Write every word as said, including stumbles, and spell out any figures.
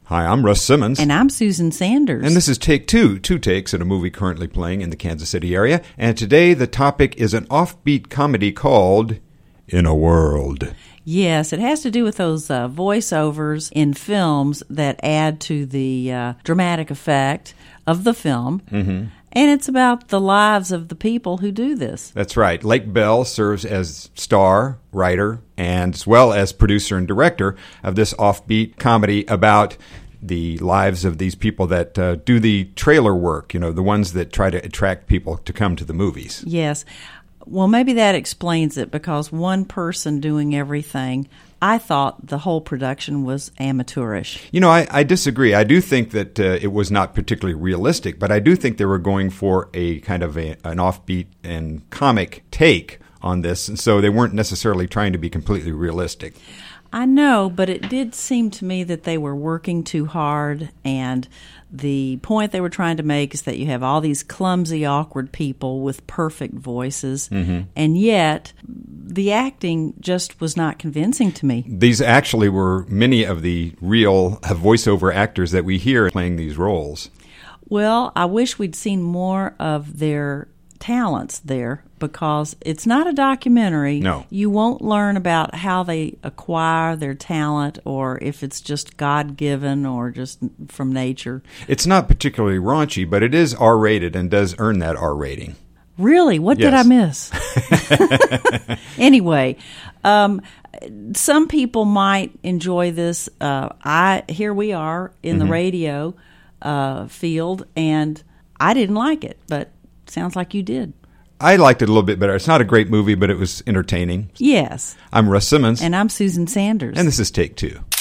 Hi, I'm Russ Simmons. And I'm Susan Sanders. And this is Take Two, two takes at a movie currently playing in the Kansas City area. And today the topic is an offbeat comedy called In a World. Yes, it has to do with those uh, voiceovers in films that add to the uh, dramatic effect of the film. Mm-hmm. And it's about the lives of the people who do this. That's right. Lake Bell serves as star, writer, and as well as producer and director of this offbeat comedy about the lives of these people that uh, do the trailer work, you know, the ones that try to attract people to come to the movies. Yes. Well, maybe that explains it, because one person doing everything, I thought the whole production was amateurish. You know, I, I disagree. I do think that uh, it was not particularly realistic, but I do think they were going for a kind of a, an offbeat and comic take on this, and so they weren't necessarily trying to be completely realistic. I know, but it did seem to me that they were working too hard, and the point they were trying to make is that you have all these clumsy, awkward people with perfect voices, mm-hmm. and yet the acting just was not convincing to me. These actually were many of the real voiceover actors that we hear playing these roles. Well, I wish we'd seen more of their talents there, because it's not a documentary. No. You won't learn about how they acquire their talent, or if it's just God-given or just from nature. It's not particularly raunchy, but it is R-rated and does earn that R rating. Really? What Yes. did I miss? Anyway, um, some people might enjoy this. Uh, I here we are in mm-hmm. the radio uh, field, and I didn't like it, but sounds like you did. I liked it a little bit better. It's not a great movie, but it was entertaining. Yes. I'm Russ Simmons. And I'm Susan Sanders. And this is Take Two.